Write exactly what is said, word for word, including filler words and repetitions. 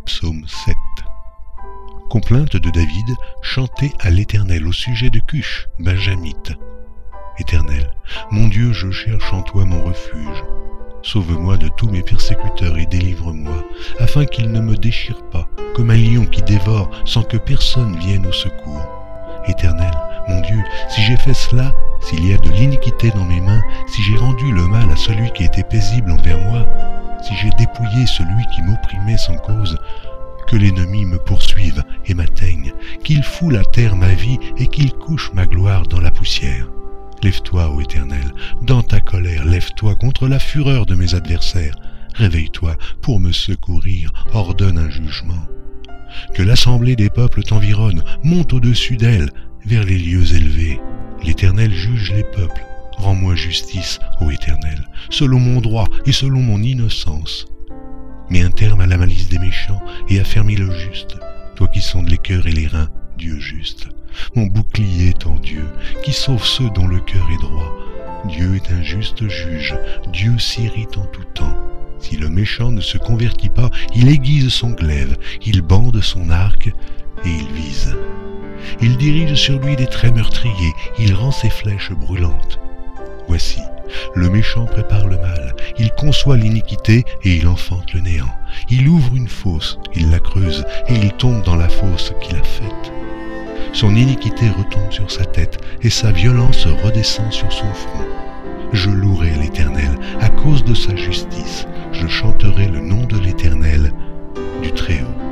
Psaume sept. Complainte de David, chantée à l'Éternel au sujet de Cush, benjamite. Éternel, mon Dieu, je cherche en toi mon refuge. Sauve-moi de tous mes persécuteurs et délivre-moi, afin qu'ils ne me déchirent pas, comme un lion qui dévore sans que personne vienne au secours. Éternel, mon Dieu, si j'ai fait cela, s'il y a de l'iniquité dans mes mains, si j'ai rendu le mal à celui qui était paisible envers moi, si j'ai dépouillé celui qui m'opprimait sans cause, que l'ennemi me poursuive et m'atteigne, qu'il foule à terre ma vie et qu'il couche ma gloire dans la poussière. Lève-toi, ô Éternel, dans ta colère, lève-toi contre la fureur de mes adversaires. Réveille-toi pour me secourir, ordonne un jugement. Que l'assemblée des peuples t'environne, monte au-dessus d'elle, vers les lieux élevés. L'Éternel juge les peuples. Rends-moi justice, ô Éternel, selon mon droit et selon mon innocence. Mets un terme à la malice des méchants et affermis le juste, toi qui sondes les cœurs et les reins, Dieu juste. Mon bouclier est en Dieu, qui sauve ceux dont le cœur est droit. Dieu est un juste juge, Dieu s'irrite en tout temps. Si le méchant ne se convertit pas, il aiguise son glaive, il bande son arc et il vise. Il dirige sur lui des traits meurtriers, il rend ses flèches brûlantes. Voici, le méchant prépare le mal, il conçoit l'iniquité et il enfante le néant. Il ouvre une fosse, il la creuse et il tombe dans la fosse qu'il a faite. Son iniquité retombe sur sa tête et sa violence redescend sur son front. Je louerai l'Éternel à cause de sa justice, je chanterai le nom de l'Éternel, du Très-Haut.